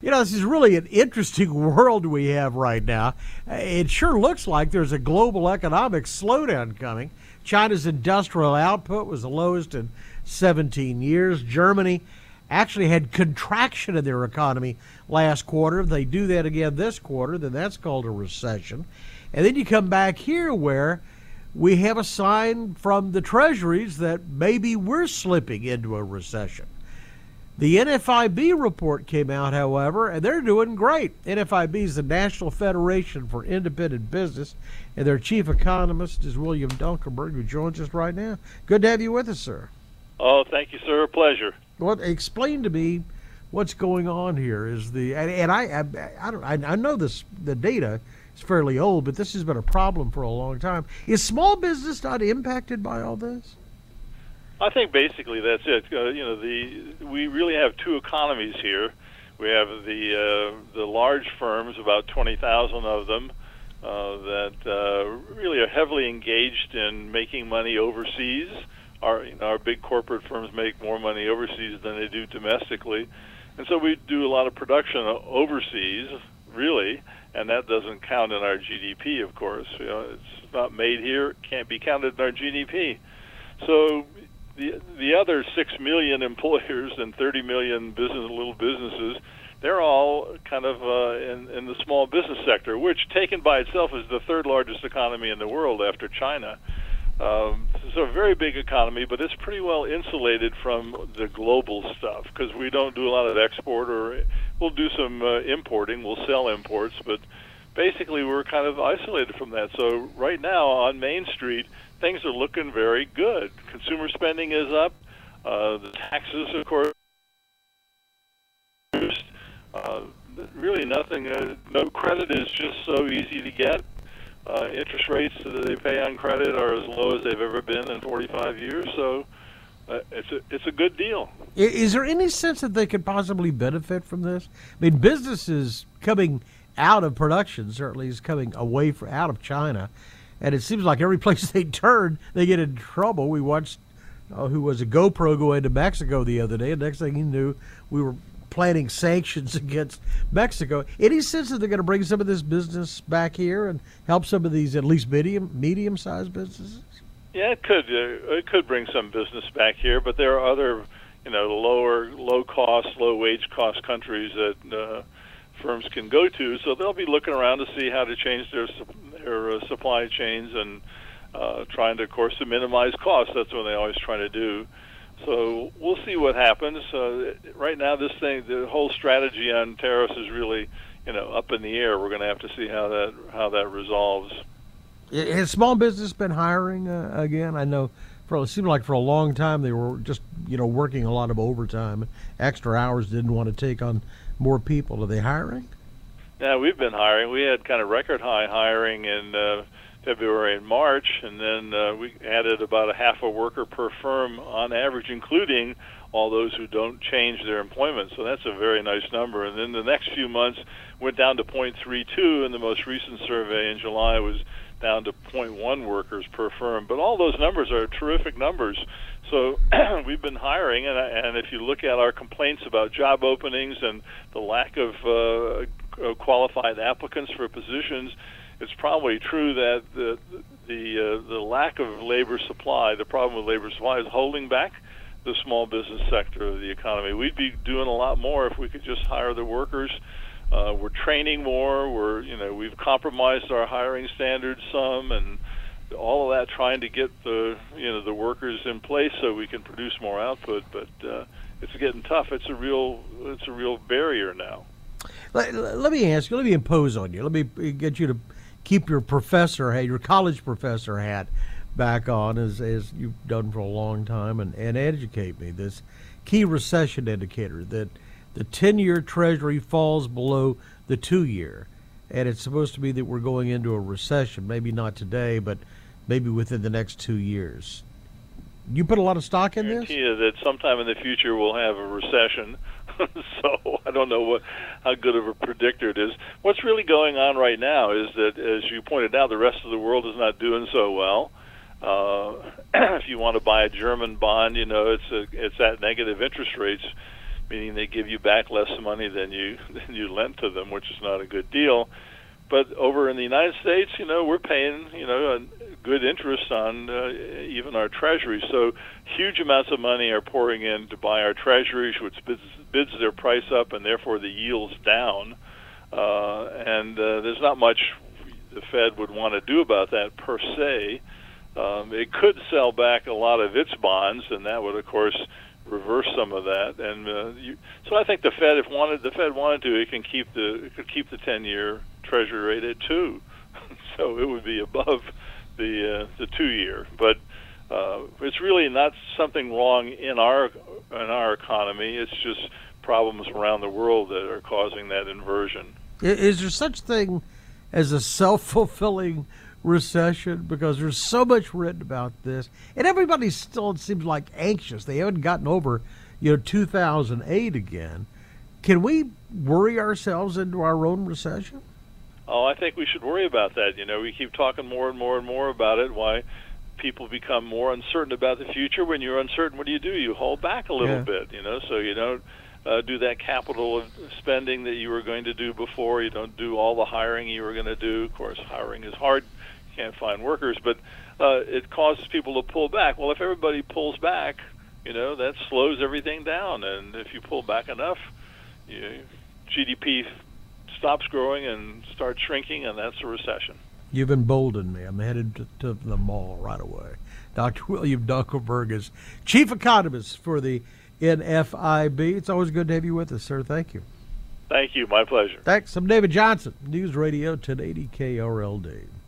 This is really an interesting world we have right now. It sure looks like there's a global economic slowdown coming. China's industrial output was the lowest in 17 years. Germany actually had contraction in their economy last quarter. If they do that again this quarter, then that's called a recession. And then you come back here where we have a sign from the treasuries that maybe we're slipping into a recession. The NFIB report came out, however, and they're doing great. NFIB is the National Federation for Independent Business, and their chief economist is William Dunkelberg, who joins us right now. Good to have you with us, sir. Oh, thank you, sir. A pleasure. Well, explain to me what's going on here. I know this, the data is fairly old, but this has been a problem for a long time. Is small business not impacted by all this? I think basically that's it. We really have two economies here. We have the large firms, about 20,000 of them, that really are heavily engaged in making money overseas. Our big corporate firms make more money overseas than they do domestically, and so we do a lot of production overseas, really, and that doesn't count in our GDP. Of course, it's not made here; can't be counted in our GDP. So the other 6 million employers and 30 million little businesses, they're all kind of in the small business sector, which taken by itself is the third largest economy in the world after China. So a very big economy, but it's pretty well insulated from the global stuff because we don't do a lot of export, or we'll do some importing. We'll sell imports, but basically we're kind of isolated from that. So right now on Main Street, things are looking very good. Consumer spending is up. The taxes, of course, really nothing. No credit is just so easy to get. Interest rates that they pay on credit are as low as they've ever been in 45 years. So it's a good deal. Is there any sense that they could possibly benefit from this? I mean, businesses coming out of production certainly is coming away out of China. And it seems like every place they turn, they get in trouble. We watched who was a GoPro go into Mexico the other day, and next thing you knew, we were planning sanctions against Mexico. Any sense that they're going to bring some of this business back here and help some of these at least medium-sized businesses? Yeah, it could bring some business back here, but there are other, low-cost, low-wage cost countries that firms can go to, so they'll be looking around to see how to change their supply chains and trying to, of course, to minimize costs. That's what they always try to do. So we'll see what happens. Right now, the whole strategy on tariffs is really, up in the air. We're going to have to see how that resolves. Has small business been hiring again? I know it seemed like for a long time they were just, working a lot of overtime, extra hours, didn't want to take on more people. Are they hiring? Yeah, we've been hiring. We had kind of record high hiring in February and March, and then we added about a half a worker per firm on average, including all those who don't change their employment. So that's a very nice number. And then the next few months went down to 0.32, and the most recent survey in July was down to 0.1 workers per firm. But all those numbers are terrific numbers. So we've been hiring, and if you look at our complaints about job openings and the lack of qualified applicants for positions, it's probably true that the lack of labor supply, the problem with labor supply, is holding back the small business sector of the economy. We'd be doing a lot more if we could just hire the workers. We're training more. We've compromised our hiring standards some, and all of that trying to get the workers in place so we can produce more output. But it's getting tough. It's a real barrier now. Let me ask you. Let me impose on you. Let me get you to keep your college professor hat back on, as you've done for a long time, and educate me. This key recession indicator that the 10-year Treasury falls below the 2-year, and it's supposed to be that we're going into a recession. Maybe not today, but maybe within the next 2 years. You put a lot of stock in this? I guarantee you that sometime in the future we'll have a recession. So I don't know how good of a predictor it is. What's really going on right now is that, as you pointed out, the rest of the world is not doing so well. If you want to buy a German bond, it's at negative interest rates. meaning they give you back less money than you lent to them, which is not a good deal. But over in the United States, we're paying, a good interest on even our treasuries. So huge amounts of money are pouring in to buy our treasuries, which bids their price up, and therefore the yield's down. And there's not much the Fed would want to do about that per se. It could sell back a lot of its bonds, and that would, of course, reverse some of that. And so I think the Fed, if the Fed wanted to, it could keep the 10-year Treasury rate at 2, so it would be above the 2-year. But it's really not something wrong in our economy. It's just problems around the world that are causing that inversion. Is there such thing as a self-fulfilling recession? Because there's so much written about this, and everybody's still, it seems like, anxious. They haven't gotten over 2008 again. Can we worry ourselves into our own recession? Oh, I think we should worry about that. We keep talking more and more and more about it. Why people become more uncertain about the future. When you're uncertain, what do? You hold back a little bit, so you don't do that capital spending that you were going to do before. You don't do all the hiring you were going to do. Of course, hiring is hard. You can't find workers, but it causes people to pull back. Well, if everybody pulls back, that slows everything down. And if you pull back enough, GDP stops growing and starts shrinking, and that's a recession. You've emboldened me. I'm headed to the mall right away. Dr. William Dunkelberg is Chief Economist for the NFIB. It's always good to have you with us, sir. Thank you. Thank you. My pleasure. Thanks. I'm David Johnson, News Radio 1080 KRLD.